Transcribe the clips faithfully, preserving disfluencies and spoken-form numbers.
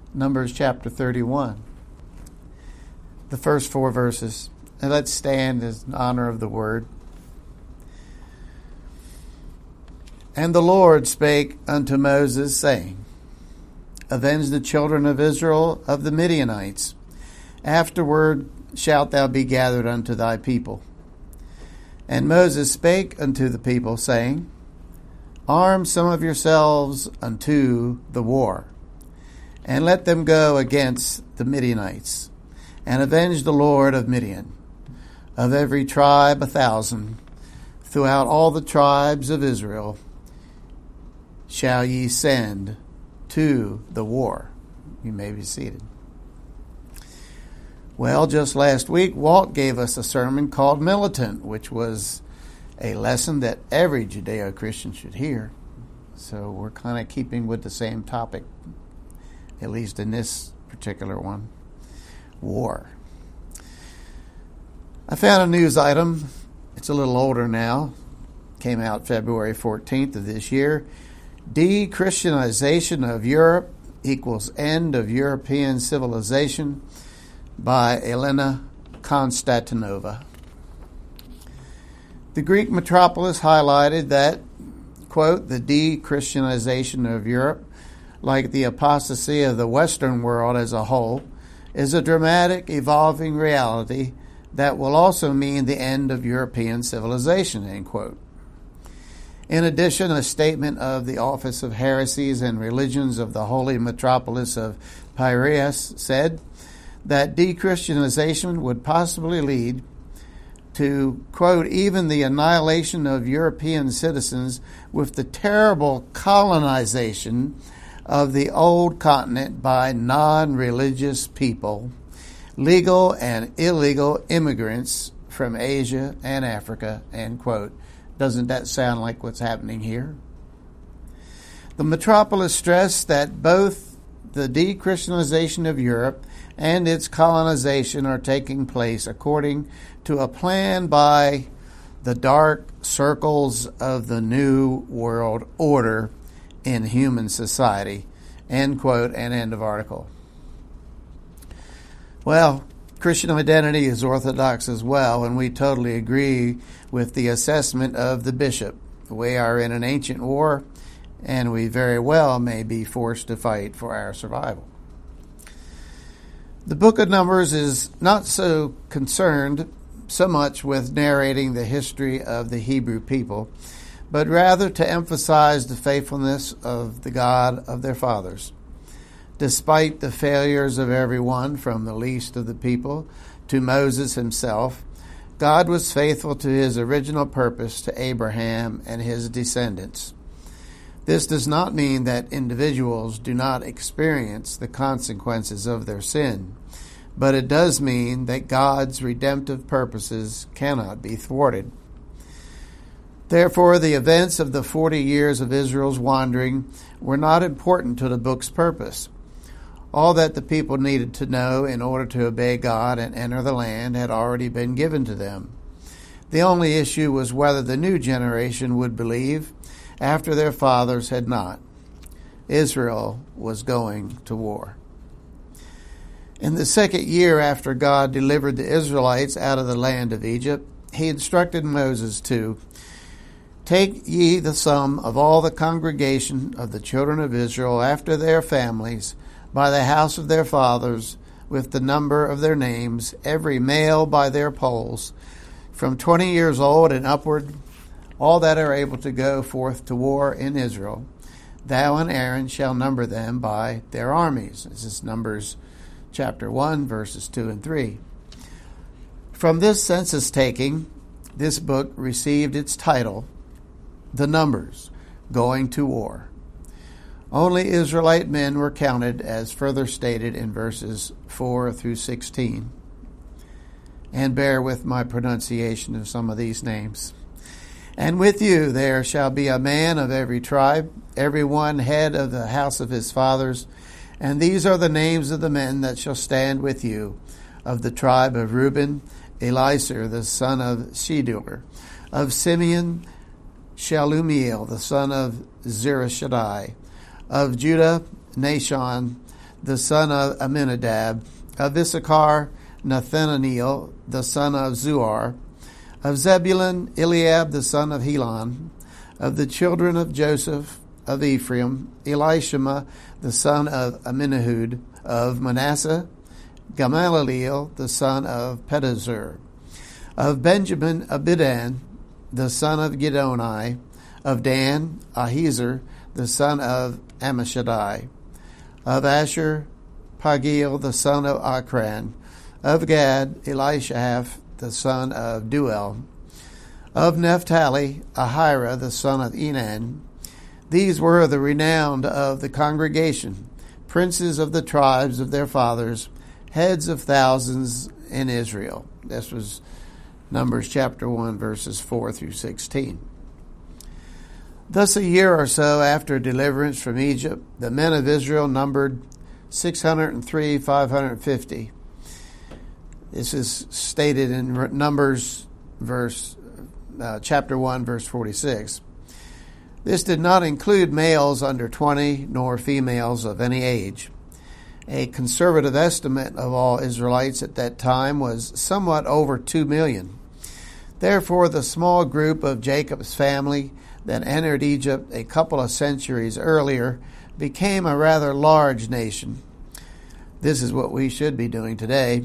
Numbers chapter thirty-one. The first four verses. And let's stand in honor of the word. And the Lord spake unto Moses, saying, Avenge the children of Israel of the Midianites. Afterward shalt thou be gathered unto thy people. And Moses spake unto the people, saying, Arm some of yourselves unto the war, and let them go against the Midianites, and avenge the Lord of Midian. Of every tribe a thousand, throughout all the tribes of Israel, shall ye send to the war. You may be seated. Well, just last week, Walt gave us a sermon called Militant, which was a lesson that every Judeo-Christian should hear. So we're kind of keeping with the same topic, at least in this particular one, war. I found a news item. It's a little older now. Came out February fourteenth of this year. De-Christianization of Europe equals end of European civilization by Elena Konstantinova. The Greek metropolis highlighted that, quote, the de-Christianization of Europe, like the apostasy of the Western world as a whole, is a dramatic, evolving reality that will also mean the end of European civilization, end quote. In addition, a statement of the Office of Heresies and Religions of the Holy Metropolis of Piraeus said that de-Christianization would possibly lead to, quote, even the annihilation of European citizens with the terrible colonization of the old continent by non-religious people, legal and illegal immigrants from Asia and Africa, end quote. Doesn't that sound like what's happening here? The metropolis stressed that both the de-Christianization of Europe and its colonization are taking place according to a plan by the dark circles of the New World Order in human society, end quote, and end of article. Well, Christian identity is orthodox as well, and we totally agree with the assessment of the bishop. We are in an ancient war, and we very well may be forced to fight for our survival. The book of Numbers is not so concerned so much with narrating the history of the Hebrew people, but rather to emphasize the faithfulness of the God of their fathers. Despite the failures of everyone, from the least of the people to Moses himself, God was faithful to his original purpose to Abraham and his descendants. This does not mean that individuals do not experience the consequences of their sin, but it does mean that God's redemptive purposes cannot be thwarted. Therefore, the events of the forty years of Israel's wandering were not important to the book's purpose. All that the people needed to know in order to obey God and enter the land had already been given to them. The only issue was whether the new generation would believe after their fathers had not. Israel was going to war. In the second year after God delivered the Israelites out of the land of Egypt, he instructed Moses to take ye the sum of all the congregation of the children of Israel after their families, by the house of their fathers, with the number of their names, every male by their polls, from twenty years old and upward, all that are able to go forth to war in Israel. Thou and Aaron shall number them by their armies. This is Numbers chapter one, verses two and three. From this census taking, this book received its title, The Numbers, Going to War. Only Israelite men were counted, as further stated in verses four through sixteen. And bear with my pronunciation of some of these names. And with you there shall be a man of every tribe, every one head of the house of his fathers. And these are the names of the men that shall stand with you. Of the tribe of Reuben, Elisur, the son of Shedur. Of Simeon, Shalumiel, the son of Zurishaddai. Of Judah, Nashon, the son of Amminadab. Of Issachar, Nathanael, the son of Zuar. Of Zebulun, Eliab, the son of Helon. Of the children of Joseph, of Ephraim, Elishama, the son of Amminahud. Of Manasseh, Gamaliel, the son of Pedazur. Of Benjamin, Abidan, the son of Gidoni. Of Dan, Ahiezer, the son of Ammishaddai. Of Asher, Pagiel, the son of Akran. Of Gad, Elishahaph, the son of Duel. Of Naphtali, Ahira, the son of Enan. These were the renowned of the congregation, princes of the tribes of their fathers, heads of thousands in Israel. This was Numbers chapter one, verses four through sixteen. Thus a year or so after deliverance from Egypt, the men of Israel numbered six hundred three thousand five hundred fifty. This is stated in Numbers verse uh, chapter one, verse forty-six. This did not include males under twenty, nor females of any age. A conservative estimate of all Israelites at that time was somewhat over two million. Therefore, the small group of Jacob's family that entered Egypt a couple of centuries earlier became a rather large nation. This is what we should be doing today.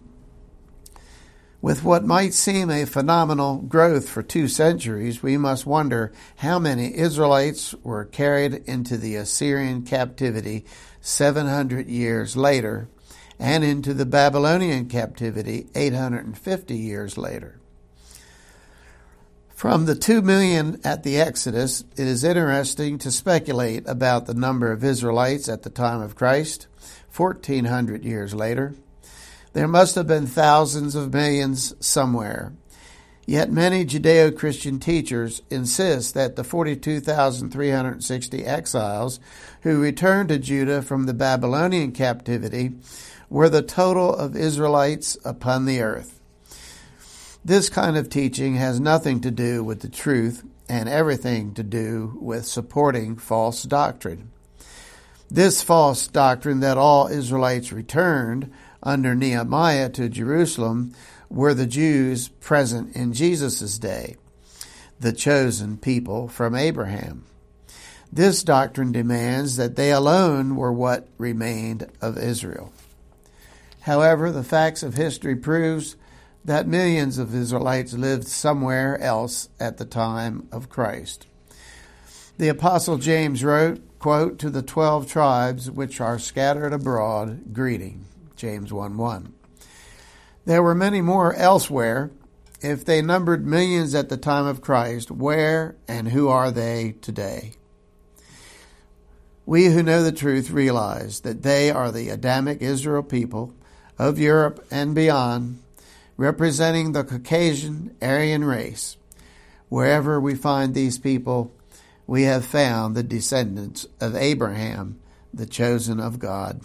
With what might seem a phenomenal growth for two centuries, we must wonder how many Israelites were carried into the Assyrian captivity seven hundred years later and into the Babylonian captivity eight hundred fifty years later. From the two million at the Exodus, it is interesting to speculate about the number of Israelites at the time of Christ, fourteen hundred years later. There must have been thousands of millions somewhere. Yet many Judeo-Christian teachers insist that the forty-two thousand three hundred sixty exiles who returned to Judah from the Babylonian captivity were the total of Israelites upon the earth. This kind of teaching has nothing to do with the truth and everything to do with supporting false doctrine. This false doctrine that all Israelites returned under Nehemiah to Jerusalem were the Jews present in Jesus' day, the chosen people from Abraham. This doctrine demands that they alone were what remained of Israel. However, the facts of history proves that millions of Israelites lived somewhere else at the time of Christ. The Apostle James wrote, quote, "To the twelve tribes which are scattered abroad, greeting." James one one. There were many more elsewhere. If they numbered millions at the time of Christ, where and who are they today? We who know the truth realize that they are the Adamic Israel people of Europe and beyond, representing the Caucasian Aryan race. Wherever we find these people, we have found the descendants of Abraham, the chosen of God.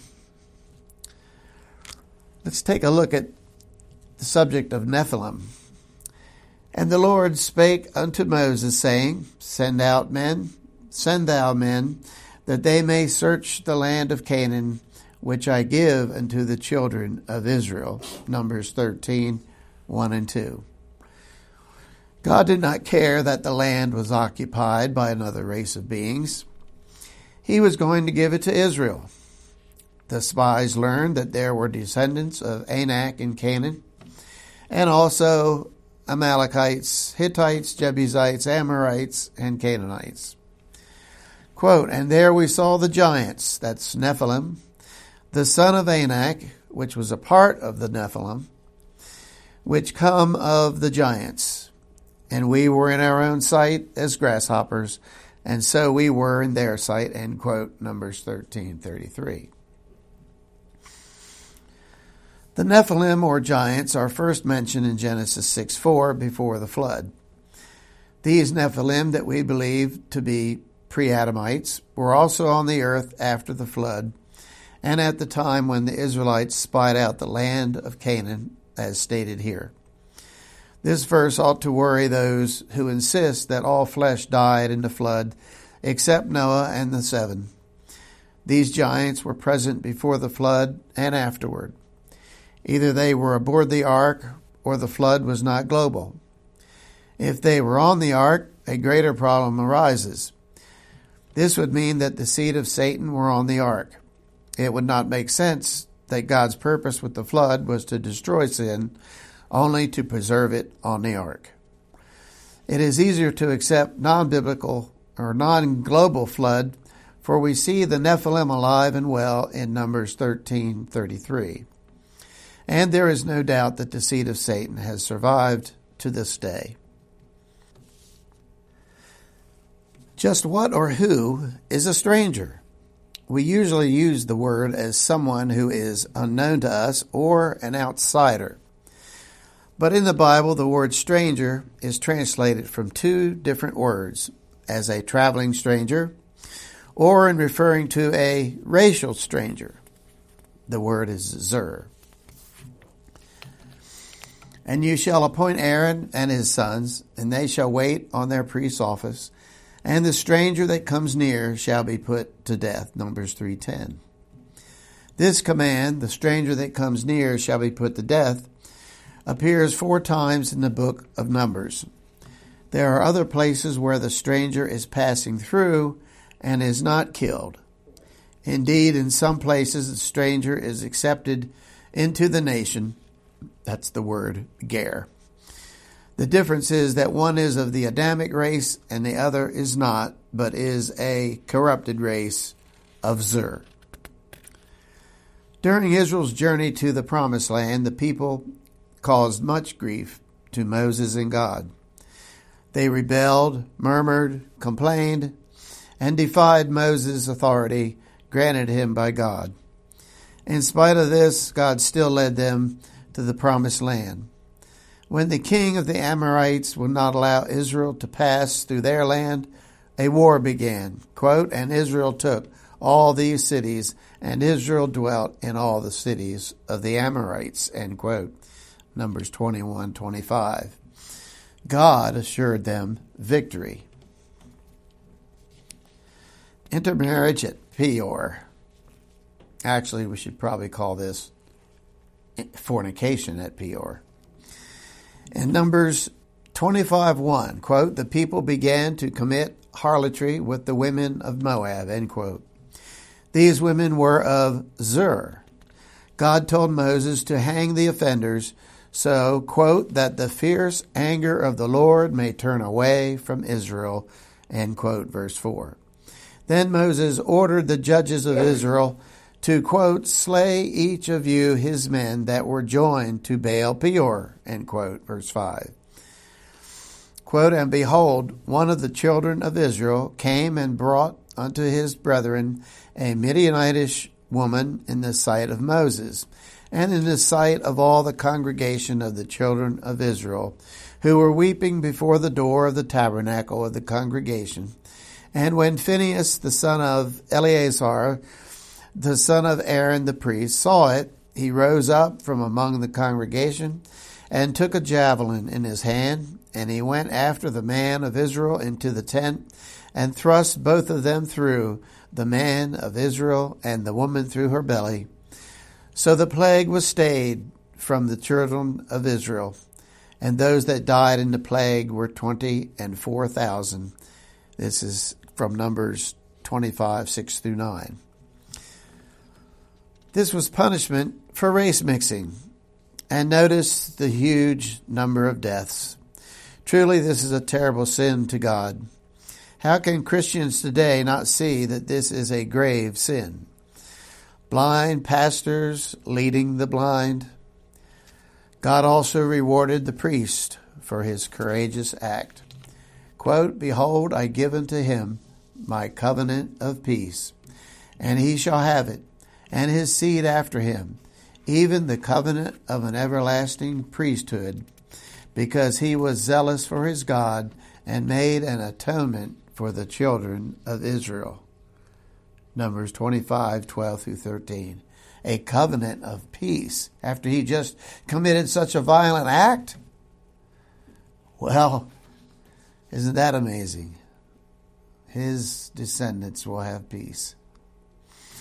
Let's take a look at the subject of Nephilim. And the Lord spake unto Moses, saying, Send out men, send thou men, that they may search the land of Canaan, which I give unto the children of Israel. Numbers thirteen, one and two. God did not care that the land was occupied by another race of beings. He was going to give it to Israel. The spies learned that there were descendants of Anak in Canaan, and also Amalekites, Hittites, Jebusites, Amorites, and Canaanites. Quote, And there we saw the giants, that's Nephilim, the son of Anak, which was a part of the Nephilim, which come of the giants. And we were in our own sight as grasshoppers, and so we were in their sight, end quote, Numbers thirteen thirty-three. The Nephilim, or giants, are first mentioned in Genesis six four before the flood. These Nephilim that we believe to be pre-Adamites were also on the earth after the flood, and at the time when the Israelites spied out the land of Canaan, as stated here. This verse ought to worry those who insist that all flesh died in the flood except Noah and the seven. These giants were present before the flood and afterward. Either they were aboard the ark or the flood was not global. If they were on the ark, a greater problem arises. This would mean that the seed of Satan were on the ark. It would not make sense that God's purpose with the flood was to destroy sin, only to preserve it on the ark. It is easier to accept non-biblical or non-global flood, for we see the Nephilim alive and well in Numbers thirteen thirty-three. And there is no doubt that the seed of Satan has survived to this day. Just what or who is a stranger? We usually use the word as someone who is unknown to us or an outsider. But in the Bible, the word stranger is translated from two different words, as a traveling stranger or in referring to a racial stranger. The word is Zur. And you shall appoint Aaron and his sons, and they shall wait on their priest's office, and the stranger that comes near shall be put to death. Numbers three ten. This command, the stranger that comes near shall be put to death, appears four times in the book of Numbers. There are other places where the stranger is passing through and is not killed. Indeed, in some places the stranger is accepted into the nation. That's the word ger. The difference is that one is of the Adamic race and the other is not, but is a corrupted race of Zur. During Israel's journey to the Promised Land, the people caused much grief to Moses and God. They rebelled, murmured, complained, and defied Moses' authority granted him by God. In spite of this, God still led them to the Promised Land. When the king of the Amorites would not allow Israel to pass through their land, a war began. Quote, and Israel took all these cities, and Israel dwelt in all the cities of the Amorites. End quote. Numbers twenty-one twenty-five. God assured them victory. Intermarriage at Peor. Actually, we should probably call this fornication at Peor. In Numbers twenty-five one, quote, the people began to commit harlotry with the women of Moab, end quote. These women were of Zur. God told Moses to hang the offenders, so, quote, that the fierce anger of the Lord may turn away from Israel, end quote, verse four. Then Moses ordered the judges of Israel to, quote, slay each of you his men that were joined to Baal Peor, end quote, verse five. Quote, and behold, one of the children of Israel came and brought unto his brethren a Midianitish woman in the sight of Moses, and in the sight of all the congregation of the children of Israel, who were weeping before the door of the tabernacle of the congregation. And when Phinehas, the son of Eleazar, the son of Aaron the priest, saw it, he rose up from among the congregation and took a javelin in his hand, and he went after the man of Israel into the tent and thrust both of them through, the man of Israel and the woman through her belly. So the plague was stayed from the children of Israel, and those that died in the plague were twenty and four thousand. This is from Numbers twenty-five, six through nine. This was punishment for race mixing. And notice the huge number of deaths. Truly, this is a terrible sin to God. How can Christians today not see that this is a grave sin? Blind pastors leading the blind. God also rewarded the priest for his courageous act. Quote, behold, I give unto him my covenant of peace, and he shall have it, and his seed after him, even the covenant of an everlasting priesthood, because he was zealous for his God and made an atonement for the children of Israel. Numbers twenty-five, twelve through thirteen. A covenant of peace after he just committed such a violent act? Well, isn't that amazing? His descendants will have peace.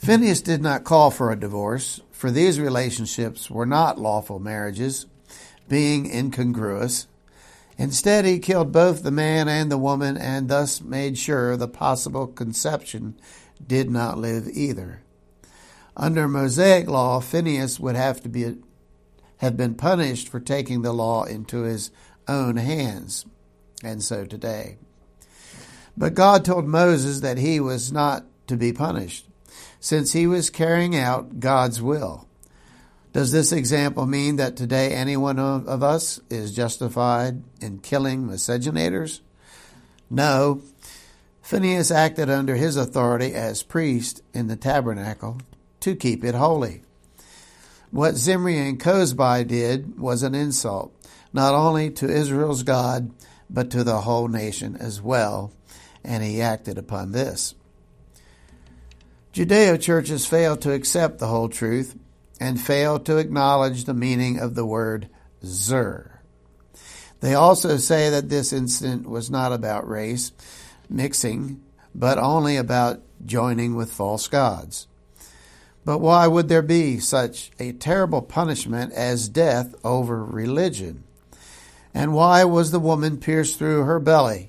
Phinehas did not call for a divorce, for these relationships were not lawful marriages, being incongruous. Instead, he killed both the man and the woman and thus made sure the possible conception did not live either. Under Mosaic law, Phinehas would have to be have been punished for taking the law into his own hands, and so today. But God told Moses that he was not to be punished, since he was carrying out God's will. Does this example mean that today any one of us is justified in killing miscegenators? No. Phinehas acted under his authority as priest in the tabernacle to keep it holy. What Zimri and Cozbi did was an insult, not only to Israel's God, but to the whole nation as well, and he acted upon this. Judeo churches fail to accept the whole truth and fail to acknowledge the meaning of the word zer. They also say that this incident was not about race mixing, but only about joining with false gods. But why would there be such a terrible punishment as death over religion? And why was the woman pierced through her belly?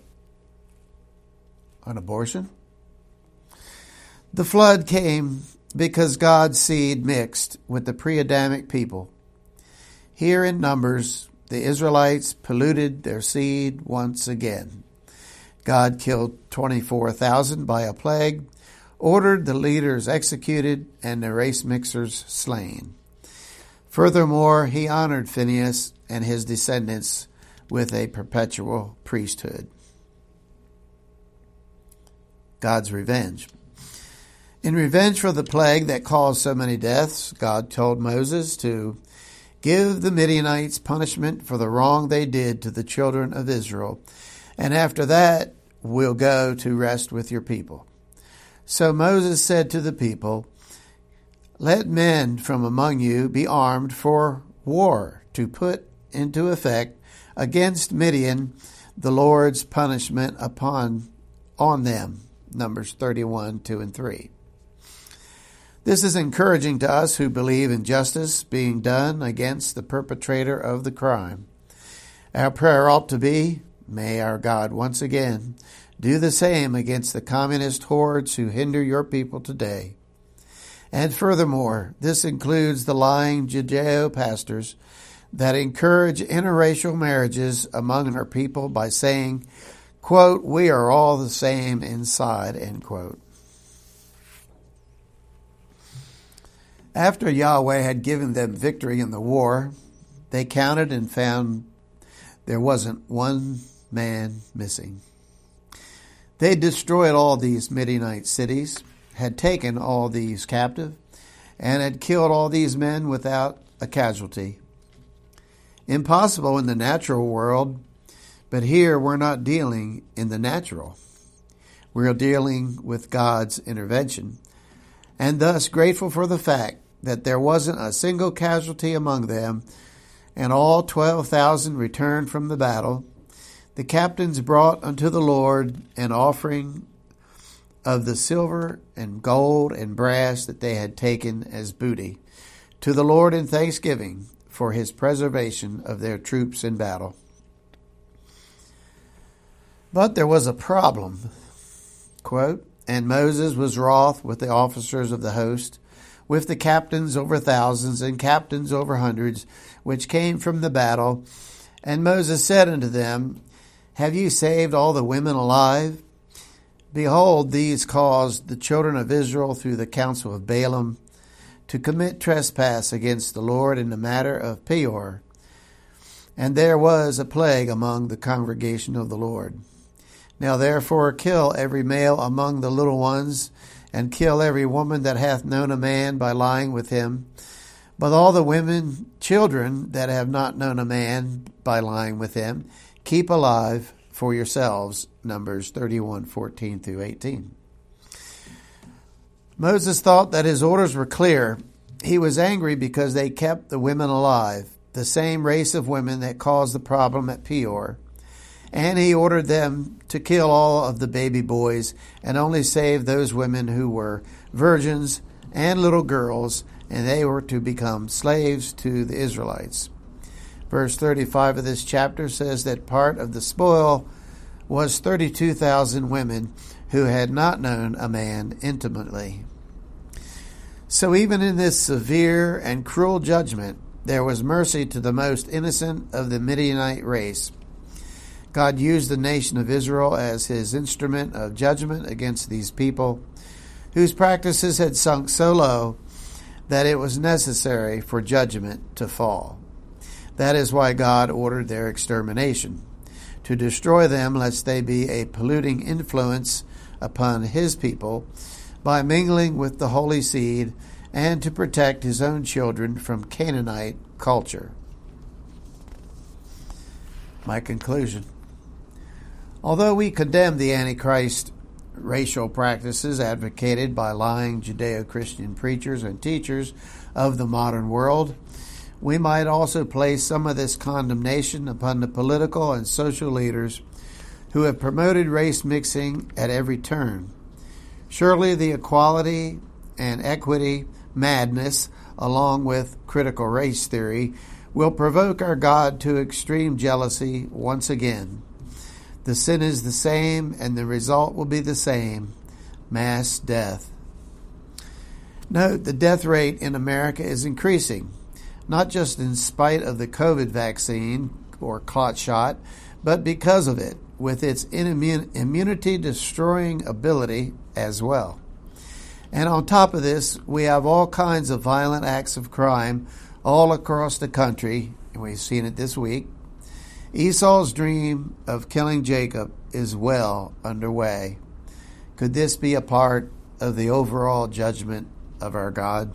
An abortion? The flood came because God's seed mixed with the pre-Adamic people. Here in Numbers, the Israelites polluted their seed once again. God killed twenty-four thousand by a plague, ordered the leaders executed, and the race mixers slain. Furthermore, he honored Phinehas and his descendants with a perpetual priesthood. God's revenge. In revenge for the plague that caused so many deaths, God told Moses to give the Midianites punishment for the wrong they did to the children of Israel, and after that we'll go to rest with your people. So Moses said to the people, "Let men from among you be armed for war, to put into effect against Midian the Lord's punishment upon on them." Numbers thirty-one, two and three. This is encouraging to us who believe in justice being done against the perpetrator of the crime. Our prayer ought to be, may our God once again do the same against the communist hordes who hinder your people today. And furthermore, this includes the lying Judeo pastors that encourage interracial marriages among our people by saying, quote, "We are all the same inside," end quote. After Yahweh had given them victory in the war, they counted and found there wasn't one man missing. They destroyed all these Midianite cities, had taken all these captive, and had killed all these men without a casualty. Impossible in the natural world, but here we're not dealing in the natural. We're dealing with God's intervention, and thus grateful for the fact that there wasn't a single casualty among them, and all twelve thousand returned from the battle. The captains brought unto the Lord an offering of the silver and gold and brass that they had taken as booty to the Lord in thanksgiving for his preservation of their troops in battle. But there was a problem. Quote, "And Moses was wroth with the officers of the host, with the captains over thousands and captains over hundreds, which came from the battle. And Moses said unto them, Have ye saved all the women alive? Behold, these caused the children of Israel through the counsel of Balaam to commit trespass against the Lord in the matter of Peor. And there was a plague among the congregation of the Lord. Now therefore kill every male among the little ones, and kill every woman that hath known a man by lying with him. But all the women, children that have not known a man by lying with him, keep alive for yourselves." Numbers thirty-one, fourteen through eighteen. Moses thought that his orders were clear. He was angry because they kept the women alive, the same race of women that caused the problem at Peor. And he ordered them to kill all of the baby boys and only save those women who were virgins and little girls, and they were to become slaves to the Israelites. Verse thirty-five of this chapter says that part of the spoil was thirty-two thousand women who had not known a man intimately. So even in this severe and cruel judgment, there was mercy to the most innocent of the Midianite race. God used the nation of Israel as his instrument of judgment against these people, whose practices had sunk so low that it was necessary for judgment to fall. That is why God ordered their extermination, to destroy them lest they be a polluting influence upon his people by mingling with the holy seed, and to protect his own children from Canaanite culture. My conclusion. Although we condemn the Antichrist racial practices advocated by lying Judeo-Christian preachers and teachers of the modern world, we might also place some of this condemnation upon the political and social leaders who have promoted race mixing at every turn. Surely the equality and equity madness, along with critical race theory, will provoke our God to extreme jealousy once again. The sin is the same, and the result will be the same: mass death. Note, the death rate in America is increasing, not just in spite of the COVID vaccine or clot shot, but because of it, with its immunity-destroying ability as well. And on top of this, we have all kinds of violent acts of crime all across the country, and we've seen it this week. Esau's dream of killing Jacob is well underway. Could this be a part of the overall judgment of our God?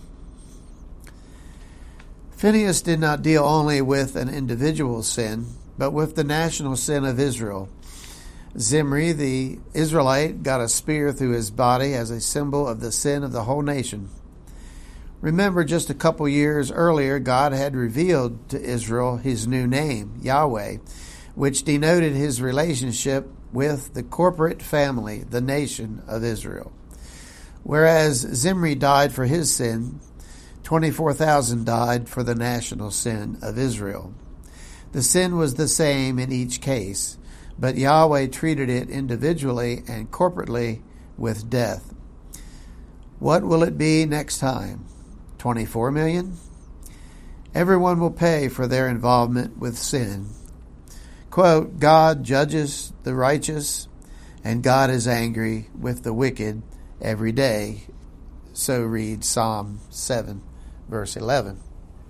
Phinehas did not deal only with an individual sin, but with the national sin of Israel. Zimri, the Israelite, got a spear through his body as a symbol of the sin of the whole nation. Remember, just a couple years earlier, God had revealed to Israel his new name, Yahweh, which denoted his relationship with the corporate family, the nation of Israel. Whereas Zimri died for his sin, twenty-four thousand died for the national sin of Israel. The sin was the same in each case, but Yahweh treated it individually and corporately with death. What will it be next time? twenty-four million? Everyone will pay for their involvement with sin. Quote, God judges the righteous, and God is angry with the wicked every day. So reads Psalm seven, verse eleven.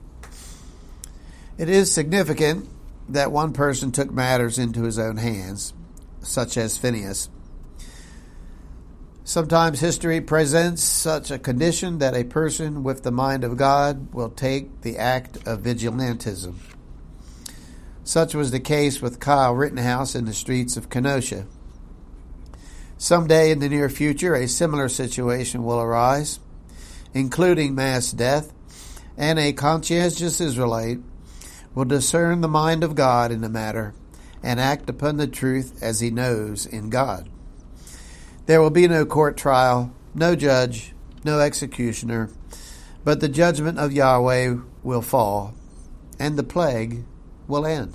It is significant that one person took matters into his own hands, such as Phinehas. Sometimes history presents such a condition that a person with the mind of God will take the act of vigilantism. Such was the case with Kyle Rittenhouse in the streets of Kenosha. Someday in the near future, a similar situation will arise, including mass death, and a conscientious Israelite will discern the mind of God in the matter and act upon the truth as he knows in God. There will be no court trial, no judge, no executioner, but the judgment of Yahweh will fall, and the plague will end.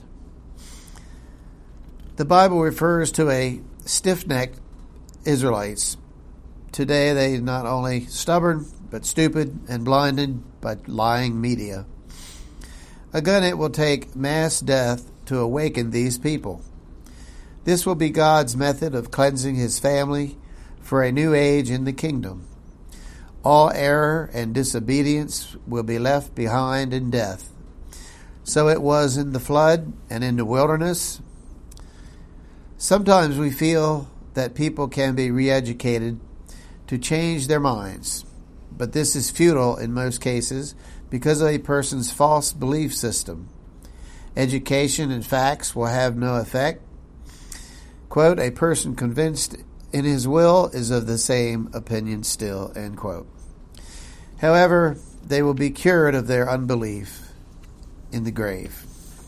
The Bible refers to a stiff-necked Israelites. Today they are not only stubborn, but stupid and blinded by lying media. Again, it will take mass death to awaken these people. This will be God's method of cleansing his family for a new age in the kingdom. All error and disobedience will be left behind in death. So it was in the flood and in the wilderness. Sometimes we feel that people can be re-educated to change their minds, but this is futile in most cases because of a person's false belief system. Education and facts will have no effect. Quote, a person convinced in his will is of the same opinion still, end quote. However, they will be cured of their unbelief in the grave.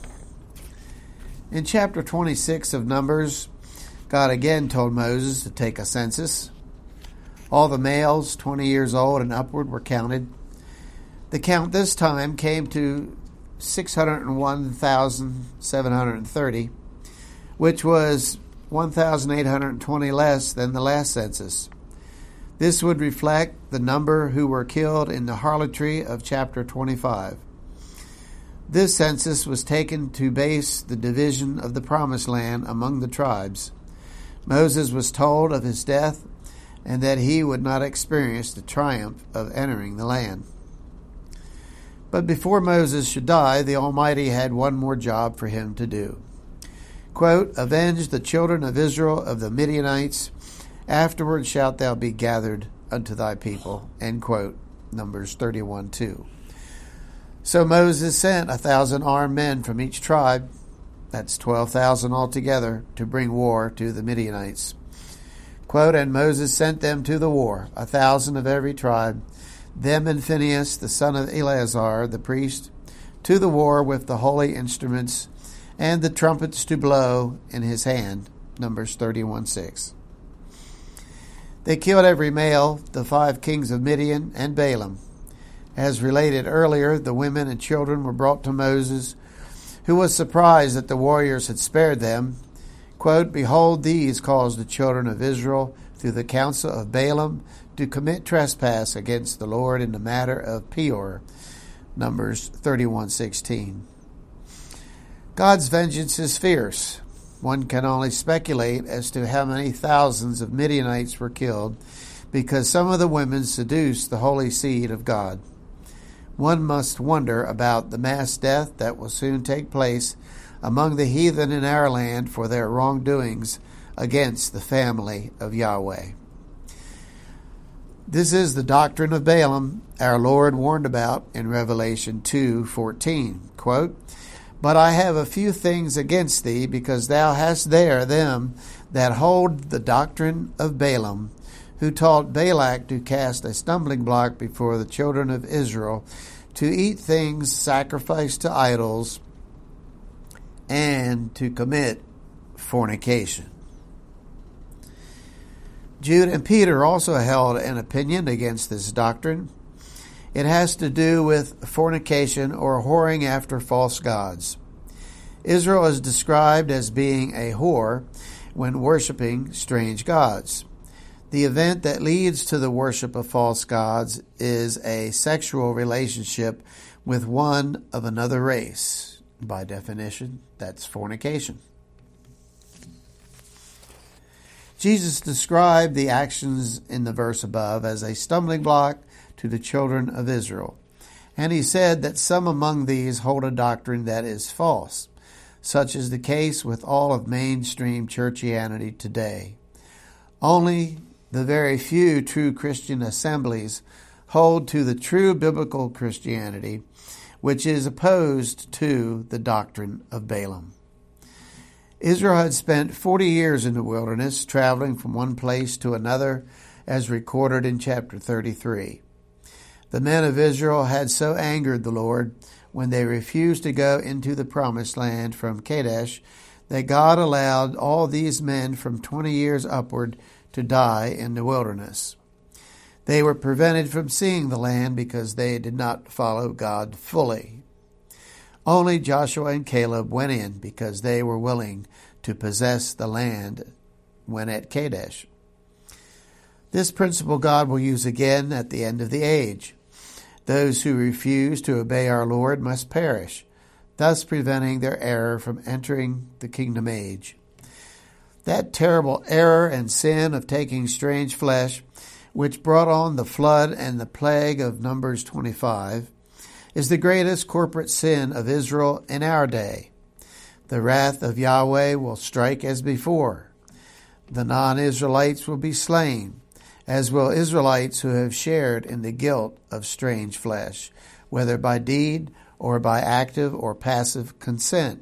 In chapter twenty-six of Numbers, God again told Moses to take a census. All the males twenty years old and upward were counted. The count this time came to six hundred one thousand seven hundred thirty, which was one thousand eight hundred twenty less than the last census. This would reflect the number who were killed in the harlotry of chapter twenty-five. This census was taken to base the division of the promised land among the tribes. Moses was told of his death and that he would not experience the triumph of entering the land. But before Moses should die, the Almighty had one more job for him to do. Quote, "Avenge the children of Israel of the Midianites. Afterward shalt thou be gathered unto thy people." End quote. Numbers thirty-one two. So Moses sent a thousand armed men from each tribe, that's twelve thousand altogether, to bring war to the Midianites. Quote, "And Moses sent them to the war, a thousand of every tribe, them and Phinehas, the son of Eleazar, the priest, to the war with the holy instruments, and the trumpets to blow in his hand." Numbers thirty-one six. They killed every male, the five kings of Midian and Balaam. As related earlier, the women and children were brought to Moses, who was surprised that the warriors had spared them. Quote, "Behold, these caused the children of Israel through the counsel of Balaam to commit trespass against the Lord in the matter of Peor." Numbers thirty-one sixteen. God's vengeance is fierce. One can only speculate as to how many thousands of Midianites were killed because some of the women seduced the holy seed of God. One must wonder about the mass death that will soon take place among the heathen in our land for their wrongdoings against the family of Yahweh. This is the doctrine of Balaam our Lord warned about in Revelation two fourteen. Quote, "But I have a few things against thee, because thou hast there them that hold the doctrine of Balaam, who taught Balak to cast a stumbling block before the children of Israel, to eat things sacrificed to idols, and to commit fornication." Jude and Peter also held an opinion against this doctrine. It has to do with fornication or whoring after false gods. Israel is described as being a whore when worshiping strange gods. The event that leads to the worship of false gods is a sexual relationship with one of another race. By definition, that's fornication. Jesus described the actions in the verse above as a stumbling block to the children of Israel. And he said that some among these hold a doctrine that is false. Such is the case with all of mainstream churchianity today. Only the very few true Christian assemblies hold to the true biblical Christianity, which is opposed to the doctrine of Balaam. Israel had spent forty years in the wilderness, traveling from one place to another, as recorded in chapter thirty-three. The men of Israel had so angered the Lord when they refused to go into the promised land from Kadesh that God allowed all these men from twenty years upward to die in the wilderness. They were prevented from seeing the land because they did not follow God fully. Only Joshua and Caleb went in because they were willing to possess the land when at Kadesh. This principle God will use again at the end of the age. Those who refuse to obey our Lord must perish, thus preventing their error from entering the kingdom age. That terrible error and sin of taking strange flesh, which brought on the flood and the plague of Numbers twenty-five, is the greatest corporate sin of Israel in our day. The wrath of Yahweh will strike as before. The non-Israelites will be slain, as will Israelites who have shared in the guilt of strange flesh, whether by deed or by active or passive consent.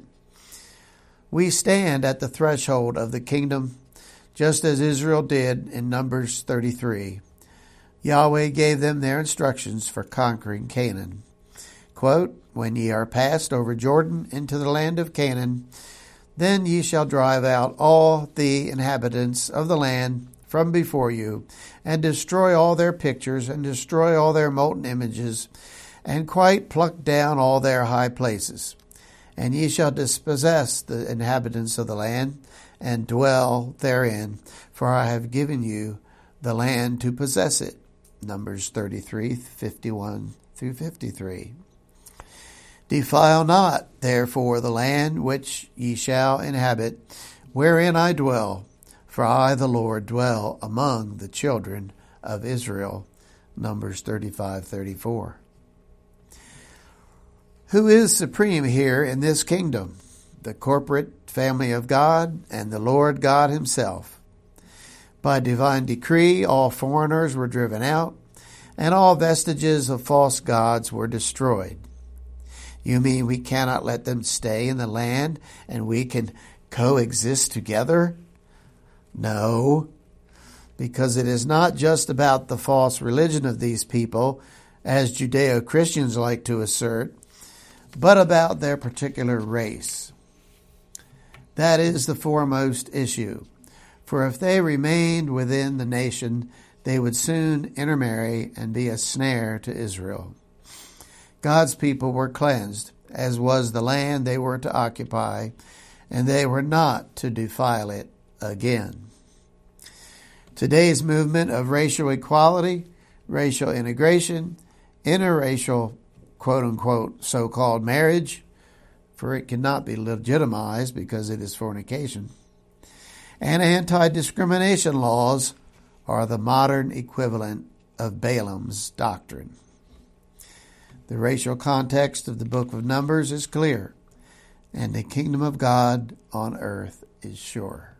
We stand at the threshold of the kingdom, just as Israel did in Numbers thirty-three. Yahweh gave them their instructions for conquering Canaan. Quote, "When ye are passed over Jordan into the land of Canaan, then ye shall drive out all the inhabitants of the land from before you, and destroy all their pictures, and destroy all their molten images, and quite pluck down all their high places. And ye shall dispossess the inhabitants of the land, and dwell therein, for I have given you the land to possess it. Numbers thirty-three, fifty-one through fifty-three. Defile not, therefore, the land which ye shall inhabit, wherein I dwell, for I, the Lord, dwell among the children of Israel. Numbers thirty-five, thirty-four. Who is supreme here in this kingdom? The corporate family of God and the Lord God himself. By divine decree, all foreigners were driven out, and all vestiges of false gods were destroyed. You mean we cannot let them stay in the land and we can coexist together? No, because it is not just about the false religion of these people, as Judeo-Christians like to assert, but about their particular race. That is the foremost issue. For if they remained within the nation, they would soon intermarry and be a snare to Israel. God's people were cleansed, as was the land they were to occupy, and they were not to defile it again. Today's movement of racial equality, racial integration, interracial quote-unquote so-called marriage, for it cannot be legitimized because it is fornication, and anti-discrimination laws are the modern equivalent of Balaam's doctrine. The racial context of the book of Numbers is clear, and the kingdom of God on earth is sure.